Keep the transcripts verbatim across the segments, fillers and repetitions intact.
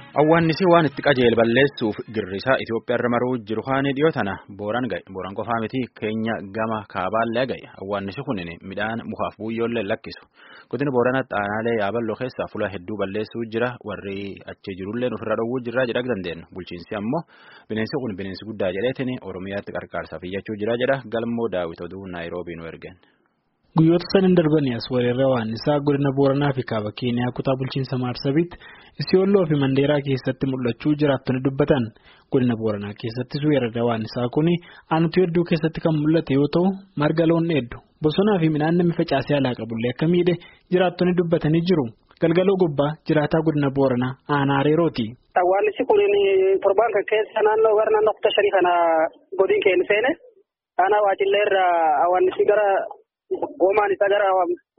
Awwaannisi waan itti qajeele balleessuuf girrisaa Itoophiyaa irra maruu jiru haani dhiyoo tana Booran ga'e. Booran qofaa miti Keenya gama kaabaallee ga'e. Awwaannisi kunin midhaan mukaaf buyyoollee lakkisu. Godina Booranatti aanaalee yaaballoo keessaa fuula hedduu balleessuu jira. Warri achi jirullee ofirra dhowwuu jira jedha dandeenyu. Bulchiinsi ammoo bineensi kun bineensi guddaa jedheetiin Oromiyaatti qarqaarsaaf iyyachuu jira jedha. Galmoo Daawit oduu Naayiroobii nu ergen. Guyyoota sanin darbanii as weerarra waan isaa godina Booranaa fi kaaba Keeniyaa kutaa bulchiinsa Maarsabitti Isiyooloo fi Mandeeraa keessatti mul'achuu jiraattonni dubbatan. Godina Booranaa keessattis weerarra waan isaa kuni aanutii hedduu keessatti kan mul'ate yoo ta'u marga loon hedduu bosonaa fi midhaan namni facaasee alaa qabullee akka miidhe jiraattonni dubbatanii jiru. Galgaloo Gobbaa jiraataa godina Booranaa aanaa Areerooti. Awwaannisi kun torbaan kan keessa naannoo gara naannoo kutaa shanii kana godin keenya seene aanaa waajjillee irraa awwaannisi gara Goomaan isaa gara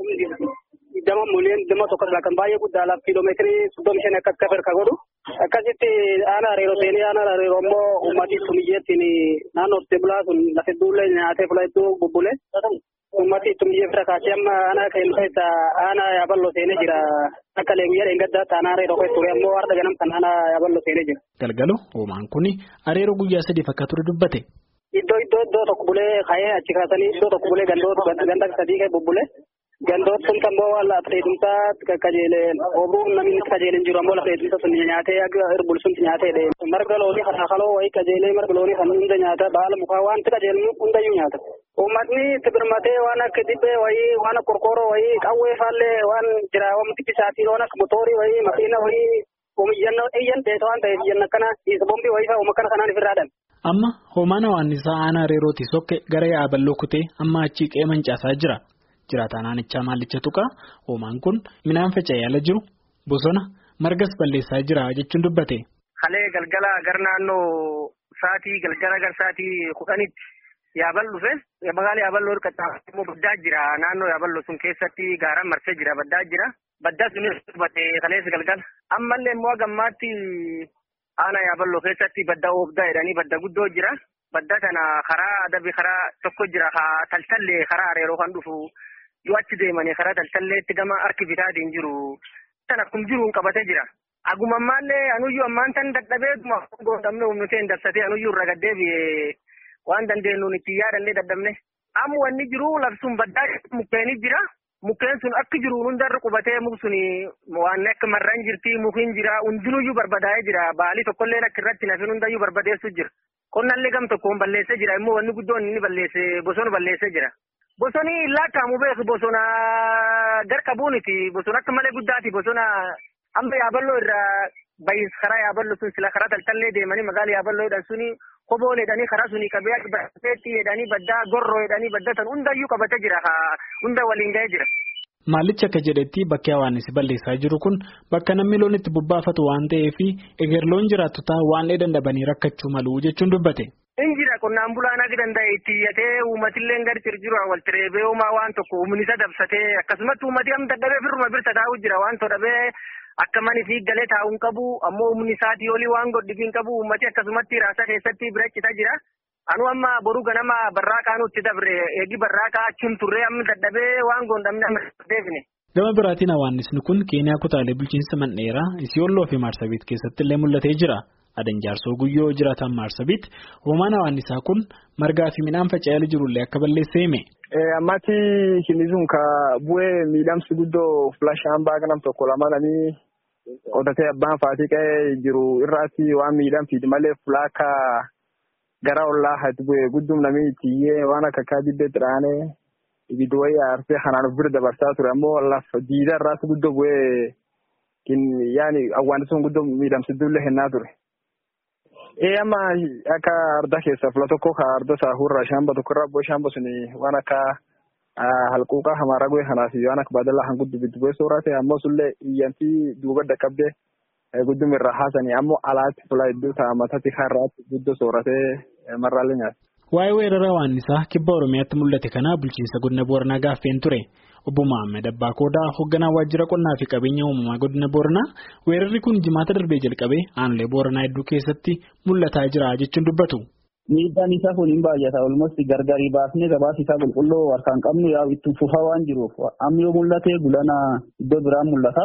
dama miliyoon dhimma tokko irraa kan baay'ee guddaa laaf kiiloomeetirii soddomii shan akka akka firka godhu akkasitti aanaa Areeroo seenee aanaa Areeroo immoo uummatii tumiyyeettiin naannoo hortee bulaa sun lafa hedduullee nyaatee fuula hedduu bubbulee uummatii tumiyyee fira kaasee amma aanaa keenya keessa aanaa yaaballoo seenee jira akka leeguyyaa dheengaddaatti aanaa Areeroo keessa ture ammoo warra ganam kan aanaa yaaballoo seenee jira. Galgaloo hoomaan kuni Areeroo guyyaa sadiif akka ture dubbate. Iddoo iddoo iddoo tokko bulee ka'ee achi kaasanii iddoo tokko bulee gandoota ganda sadii ka'ee bubbulee gandoota sun kan boo lafa dheedumsaa qajeeleen oobruun namni qajeeleen jiru ammoo lafa dheedumsa sun nyaatee akka irbul sun nyaatee marga loonii kana kaloo wayii qajeelee marga loonii kan hunda nyaata baala mukaa wanti qajeelmu hundayyuu nyaata. Uummatni tibirmatee waan akka dibbee wayii waan akka qorqooroo wayii qawwee faallee waan jira wamti bisaatii waan akka motoorii wayii makiina wayii oomishanna iyyan ta'e waan ta'eef iyyan akkana isa bombii wayii fa'a uumma kanaan ifirraadhan. Amma hoomaan awwaannisaa aanaa Areerooti sokke gara yaaballoo kutee amma achii qe'ee mancaasaa jira. Jiraataan aanichaa maallicha tuqaa hoomaan kun midhaan faca'ee ala jiru bosona margas balleessaa jira jechuun dubbate. Halee galgala gara naannoo sa'aatii galgala gara sa'aatii kudhanitti yaaballoo dhufe magaalaa yaaballoo hirkata immoo baddaa jira naannoo yaaballoo sun keessatti gaaraan marsee jira baddaa jira baddaa sunis dubbate kaleessa galgala ammallee immoo gammaatti. Aanaa yaaballoo keessatti badda oobdaa jedhanii badda guddoo jira. Badda kana karaa adabii karaa tokko jira. Taltallee karaa Areeroo kan dhufu yoo achi deemanii karaa taltalleetti gama harki bitaatiin jiru. Kan akkuma jiruun qabatee jira. Aguma ammaallee anuyyuu ammaan tan dadhabee goondamne humnuteen dabsatee anuyyuu irra gaddeebi'ee waan dandeenyuun itti yaadannee dadhabne. Amma wanni jiru labsuun baddaa mukkeenii jira. Mukkeen sun akka jiru hundarra qubatee muk suni waan akka marraan jirti mukiin jira hundinuyyuu barbadaa'ee jira baalii tokkollee akka irratti nafin hundayyuu barbadeessu jira. Qonnallee gam tokkoon balleessee jira immoo wanni guddoon inni balleesse bosona balleessee jira. Bosoni laakkamu beeku bosona garqabuuniti bosona akka malee guddaati bosona amma yaaballoo irraa bayis karaa yaaballoo sun sila karaa taltallee deemanii magaala yaaballoo jedhan suni koboo jedhanii karaa suni qabee baddeetti jedhanii baddaa gorroo jedhanii baddatan hundayyuu qabatee jira hunda waliin ga'ee jira. Maallichi akka jedhetti bakki awwaannisi balleessaa jiru kun bakka namni loon itti bobbaafatu waan ta'eef eger loon jiraattu ta'a waan dandabanii rakkachuu malu jechuun dubbate. Injira qonnaan bulaan akka danda'e itti iyyatee uummatillee gadi jirjiru wal tireebee uumaa waan tokko uumnisa dabsatee akkasumatti uummati am dadhabee firuma birta taa'u jira waan todhabee akka mani fi galee taa'uun qabu ammoo uumni isaatii olii waan godhibiin qabu uummati akkasumatti raasa keessatti bira citaa jira. Anu amma boruu ganama barraaqaa nutti dabre eegi barraaqaa achiin turree amma dadhabee waan goondamne amma deebine. Gama biraatiin awwaannisni kun Keeniyaa kutaalee bulchiinsa Mandheeraa Isiyooloo fi Maarsabiit keessatti illee mul'atee jira. Adan jaarsoo guyyoo jiraatan Maarsabiit hoomaan awwaannisaa kun margaa fi midhaan faca'ee jirullee akka balleessee hime. Ammatti kinisuun ka bu'ee miidhamsi guddoo filashaan baaqnam tokko lamalanii qotatee abbaan faatii qa'ee jiru irraatti waan miidhamsiiti malee fulaaka gara ollaa hati bu'ee guddum namni ittiyee waan akka akka dibbeetti dhaanee ibidda wayii aarsee kanaan of bira dabarsaa ture ammoo lafa diida irraatti guddoo bu'ee yaani awwaannisuun guddoo miidhamsiddullee hennaa ture. Ee amma akka arda keessa fula tokko ka arda saahurraa shamba tokko irraa abboo shamba suni waan akka halquuqaa hamaara goe kanaaf waan akka badala han guddu biddu goe soorate ammoo sullee iyyantii duuba dhaqqabdee guddum irraa haasanii ammoo alaatti fula hedduu ta'a matatti har'aatti guddoo sooratee marraalee nyaata. Waa'ee weerara awwaannisaa kibba Oromiyaatti mul'ate kana bulchiinsa godina Booranaa gaaffeen ture. Obbo Mohaammed Abbaa Koodaa hoogganaa waajjira qonnaa fi qabeenya uumamaa godina Booranaa weerarri kun jimaata darbee jalqabee aanulee Booranaa hedduu keessatti mul'ataa jira jechuun dubbatu. Miidhaan isaa kun hin baay'ata olmosti gargarii baasnee gabaasa isaa qulqulluu harkaan qabnu yaa itti fufaa waan jiruuf amma yoo mul'ate gulana iddoo biraan mul'ata.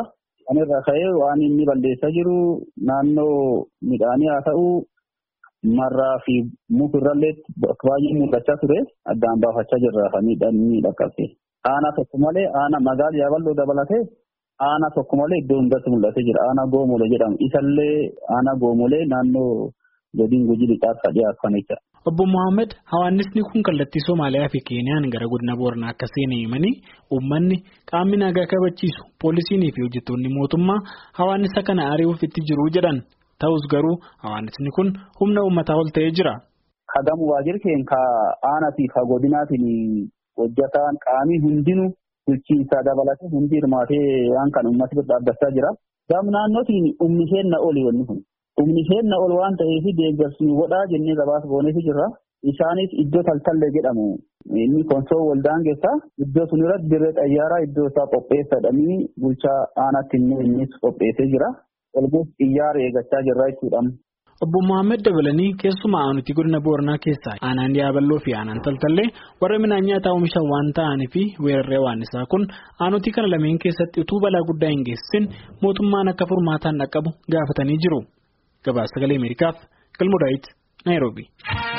Anirraa ka'ee waan inni balleessaa jiru naannoo midhaanii haa ta'u marraa fi mukirrallee baay'ee mul'achaa ture addaan baafachaa jirra kan miidhaan dhaqqabse. Aanaa tokko malee aanaa magaalaa Yaaballoo dabalatee aanaa tokko malee iddoo hundatti mul'atee jira. Aanaa Goomolee jedhamu. Isallee aanaa Goomolee naannoo godina Gujii lixaatti dhiyaatan jecha. Obbo Mohaammed hawaasni kun kallattii Somaaliyaa fi Keeniyaan gara godina Booranaa akka seenee himanii uummanni qaamni nagaa kabachiisu poolisiinii fi hojjettoonni mootummaa hawaasa kana ari'uuf itti jiru jedhan. Ta'us garuu hawaasni kun humna uummataa ol ta'ee jira. Hagamu waajjirri keenya ka aanaa fi ka godinaatiin hojjetaan qaamii hundinuu bulchiinsaa dabalatee hundi hirmaatee waan kan uummata bira dhaabbachaa jira. Gam naannootiin humni seenna oli wanni kun. Humni seenna ol waan ta'eef deeggarsi godhaa jennee gabaasa gooneef jirra. Isaanis iddoo taltallee jedhamu. Inni konsoo waldaan keessaa iddoo sun irratti dirree xayyaaraa iddoo isaa qopheessadhanii bulchaa aanaatti innis qopheessee jira. Olmuuf xiyyaara eeggachaa jirra jechuudha. Obbo Mohaammed dabalanii keessumaa aanutii godina Booranaa keessaa aanaan Yaaballoo fi aanaan Taltallee warra midhaan nyaataa oomishan waan ta'anii fi weeraree waan isaa kun aanutii kana lameen keessatti utuu balaa guddaa hin geessisin mootummaan akka furmaataan dhaqqabu gaafatanii jiru. Gabaasa Sagalee Ameerikaaf Galmoo Daawit Naayiroobii.